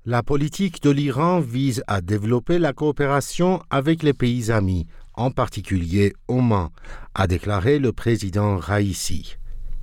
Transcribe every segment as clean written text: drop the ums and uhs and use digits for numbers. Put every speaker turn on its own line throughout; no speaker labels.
La politique de l'Iran vise à développer la coopération avec les pays amis, en particulier Oman, a déclaré le président Raïssi.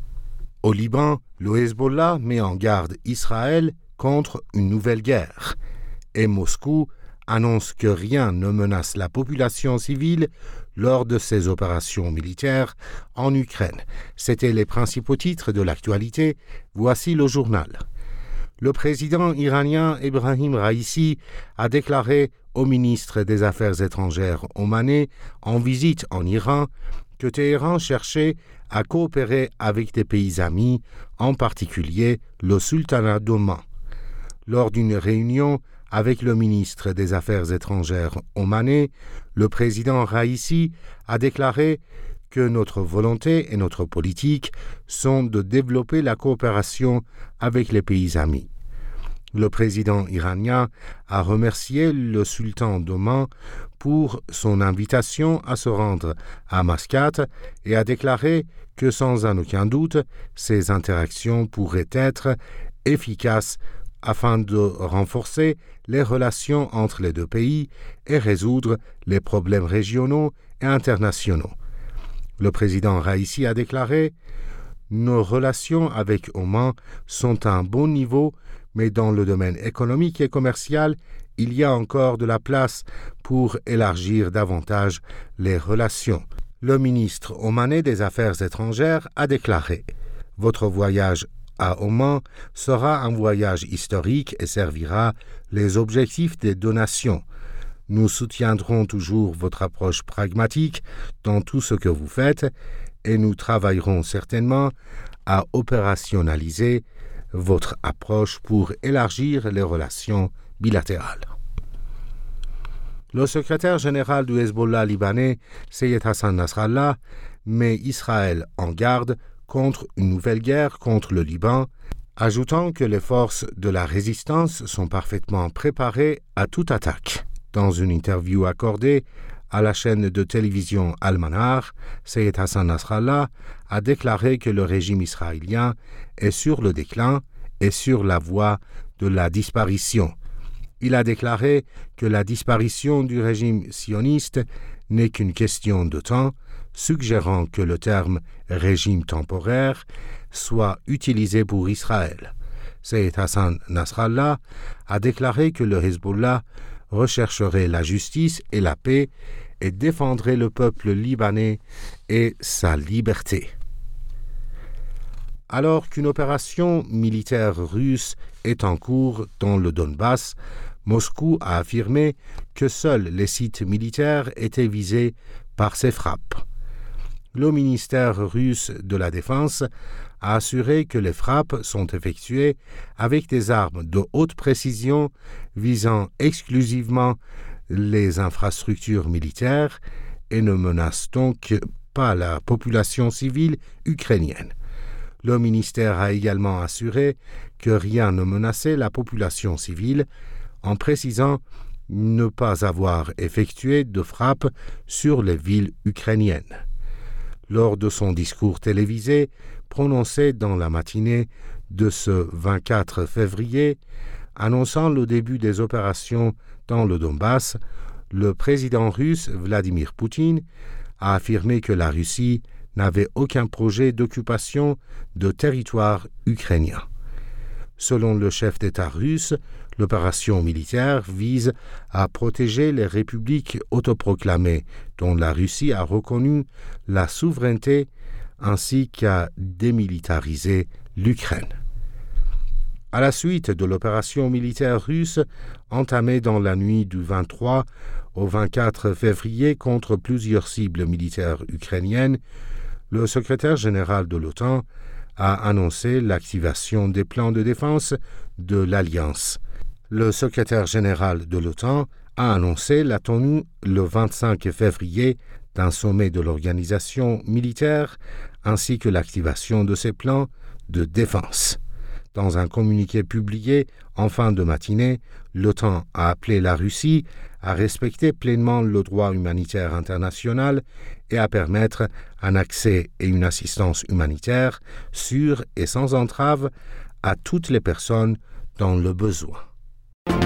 Au Liban, le Hezbollah met en garde Israël contre une nouvelle guerre. Et Moscou annonce que rien ne menace la population civile lors de ses opérations militaires en Ukraine. C'étaient les principaux titres de l'actualité. Voici le journal. Le président iranien Ebrahim Raïssi a déclaré au ministre des Affaires étrangères omanais en visite en Iran que Téhéran cherchait à coopérer avec des pays amis, en particulier le sultanat d'Oman. Lors d'une réunion avec le ministre des Affaires étrangères omanais, le président Raïssi a déclaré que notre volonté et notre politique sont de développer la coopération avec les pays amis. Le président iranien a remercié le sultan d'Oman pour son invitation à se rendre à Mascate et a déclaré que sans aucun doute, ces interactions pourraient être efficaces afin de renforcer les relations entre les deux pays et résoudre les problèmes régionaux et internationaux. Le président Raïssi a déclaré « Nos relations avec Oman sont à un bon niveau, mais dans le domaine économique et commercial, il y a encore de la place pour élargir davantage les relations. » Le ministre omanais des Affaires étrangères a déclaré « Votre voyage à Oman sera un voyage historique et servira les objectifs des deux nations. Nous soutiendrons toujours votre approche pragmatique dans tout ce que vous faites et nous travaillerons certainement à opérationnaliser votre approche pour élargir les relations bilatérales. » Le secrétaire général du Hezbollah libanais, Seyed Hassan Nasrallah, met Israël en garde contre une nouvelle guerre contre le Liban, ajoutant que les forces de la résistance sont parfaitement préparées à toute attaque. Dans une interview accordée à la chaîne de télévision Al-Manar, Seyed Hassan Nasrallah a déclaré que le régime israélien est sur le déclin et sur la voie de la disparition. Il a déclaré que la disparition du régime sioniste n'est qu'une question de temps, suggérant que le terme « régime temporaire » soit utilisé pour Israël. Seyed Hassan Nasrallah a déclaré que le Hezbollah rechercherait la justice et la paix et défendrait le peuple libanais et sa liberté. Alors qu'une opération militaire russe est en cours dans le Donbass, Moscou a affirmé que seuls les sites militaires étaient visés par ces frappes. Le ministère russe de la Défense a assuré que les frappes sont effectuées avec des armes de haute précision visant exclusivement les infrastructures militaires et ne menacent donc pas la population civile ukrainienne. Le ministère a également assuré que rien ne menaçait la population civile, en précisant ne pas avoir effectué de frappes sur les villes ukrainiennes. Lors de son discours télévisé, prononcé dans la matinée de ce 24 février, annonçant le début des opérations dans le Donbass, le président russe Vladimir Poutine a affirmé que la Russie n'avait aucun projet d'occupation de territoire ukrainien. Selon le chef d'État russe, l'opération militaire vise à protéger les républiques autoproclamées dont la Russie a reconnu la souveraineté ainsi qu'à démilitariser l'Ukraine. À la suite de l'opération militaire russe entamée dans la nuit du 23 au 24 février contre plusieurs cibles militaires ukrainiennes, le secrétaire général de l'OTAN a annoncé l'activation des plans de défense de l'Alliance. Le secrétaire général de l'OTAN a annoncé la tenue le 25 février d'un sommet de l'organisation militaire ainsi que l'activation de ses plans de défense. Dans un communiqué publié en fin de matinée, l'OTAN a appelé la Russie à respecter pleinement le droit humanitaire international et à permettre un accès et une assistance humanitaire sûre et sans entrave à toutes les personnes dans le besoin.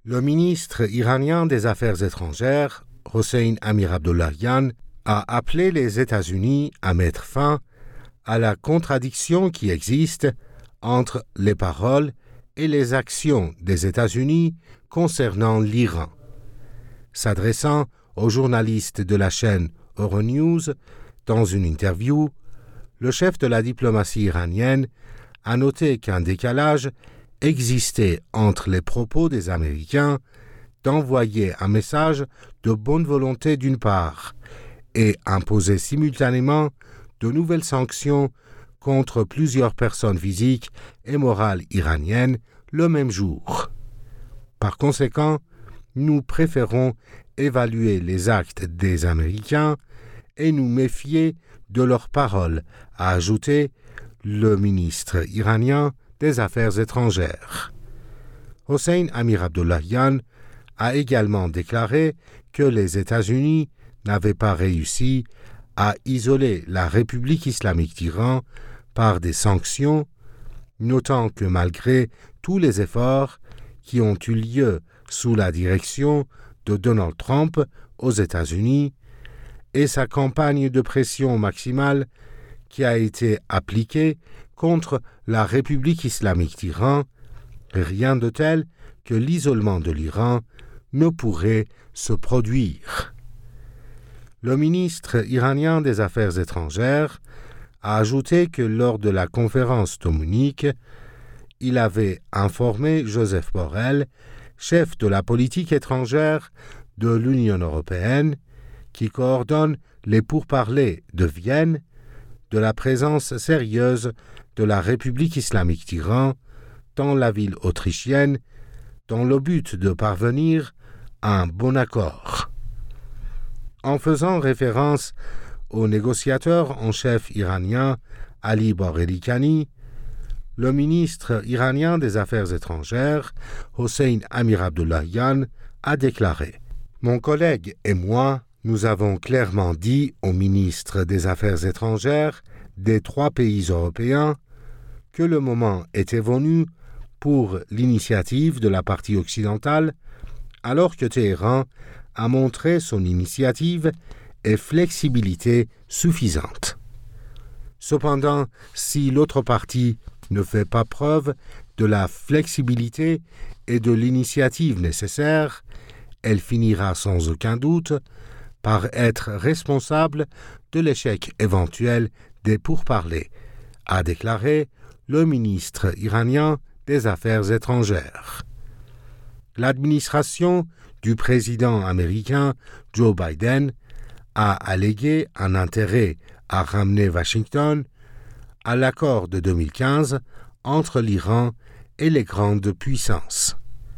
Le ministre iranien des Affaires étrangères, Hossein Amir-Abdollahian, a appelé les États-Unis à mettre fin à la contradiction qui existe entre les paroles et les actions des États-Unis concernant l'Iran. S'adressant aux journalistes de la chaîne Euronews, dans une interview, le chef de la diplomatie iranienne a noté qu'un décalage existait entre les propos des Américains d'envoyer un message de bonne volonté d'une part et imposer simultanément de nouvelles sanctions contre plusieurs personnes physiques et morales iraniennes le même jour. Par conséquent, nous préférons évaluer les actes des Américains et nous méfier de leurs paroles, a ajouté le ministre iranien des Affaires étrangères. Hossein Amir-Abdollahian a également déclaré que les États-Unis n'avaient pas réussi à isoler la République islamique d'Iran par des sanctions, notant que malgré tous les efforts qui ont eu lieu sous la direction de Donald Trump aux États-Unis et sa campagne de pression maximale qui a été appliquée contre la République islamique d'Iran, rien de tel que l'isolement de l'Iran ne pourrait se produire. Le ministre iranien des Affaires étrangères a ajouté que lors de la conférence de Munich, il avait informé Joseph Borrell, chef de la politique étrangère de l'Union européenne, qui coordonne les pourparlers de Vienne, de la présence sérieuse de la République islamique d'Iran dans la ville autrichienne, dans le but de parvenir à un bon accord. En faisant référence au négociateur en chef iranien Ali Bagheri-Kani, le ministre iranien des Affaires étrangères, Hossein Amir-Abdollahian, a déclaré « Mon collègue et moi, nous avons clairement dit au ministre des Affaires étrangères des 3 pays européens que le moment était venu pour l'initiative de la partie occidentale, alors que Téhéran a montré son initiative et flexibilité suffisante. Cependant, si l'autre partie ne fait pas preuve de la flexibilité et de l'initiative nécessaires, elle finira sans aucun doute par être responsable de l'échec éventuel des pourparlers, a déclaré le ministre iranien des Affaires étrangères. L'administration du président américain Joe Biden a allégué un intérêt à ramener Washington à l'accord de 2015 entre l'Iran et les grandes puissances.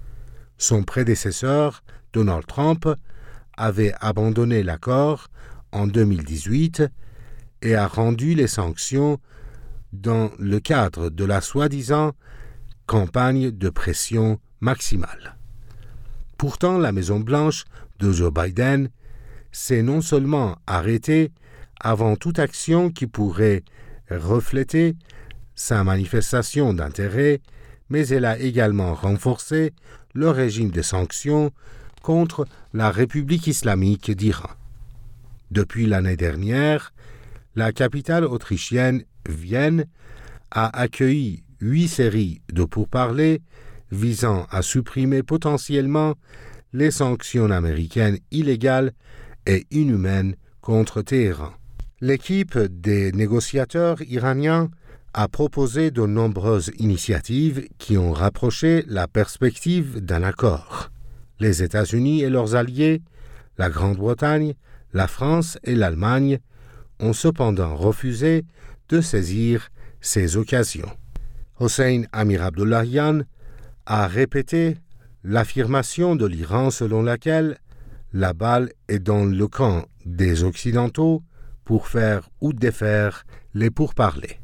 Son prédécesseur, Donald Trump, avait abandonné l'accord en 2018 et a rendu les sanctions dans le cadre de la soi-disant campagne de pression maximale. Pourtant, la Maison-Blanche de Joe Biden s'est non seulement arrêtée avant toute action qui pourrait refléter sa manifestation d'intérêt, mais elle a également renforcé le régime de sanctions contre la République islamique d'Iran. Depuis l'année dernière, la capitale autrichienne, Vienne, a accueilli 8 séries de pourparlers visant à supprimer potentiellement les sanctions américaines illégales et inhumaines contre Téhéran. L'équipe des négociateurs iraniens a proposé de nombreuses initiatives qui ont rapproché la perspective d'un accord. Les États-Unis et leurs alliés, la Grande-Bretagne, la France et l'Allemagne, ont cependant refusé de saisir ces occasions. Hossein Amir-Abdollahian a répété l'affirmation de l'Iran selon laquelle la balle est dans le camp des Occidentaux pour faire ou défaire les pourparlers.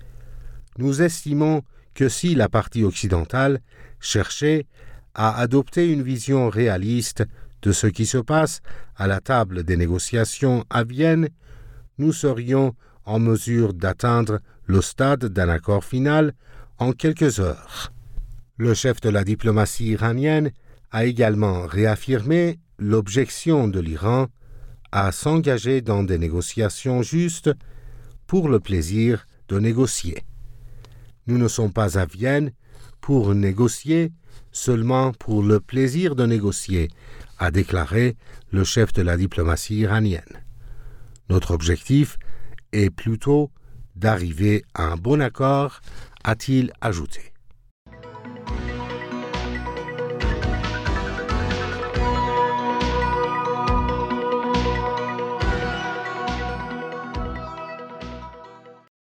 Nous estimons que si la partie occidentale cherchait à adopter une vision réaliste de ce qui se passe à la table des négociations à Vienne, nous serions en mesure d'atteindre le stade d'un accord final en quelques heures. Le chef de la diplomatie iranienne a également réaffirmé l'objection de l'Iran à s'engager dans des négociations justes pour le plaisir de négocier. Nous ne sommes pas à Vienne pour négocier seulement pour le plaisir de négocier, a déclaré le chef de la diplomatie iranienne. Notre objectif est plutôt d'arriver à un bon accord, a-t-il ajouté.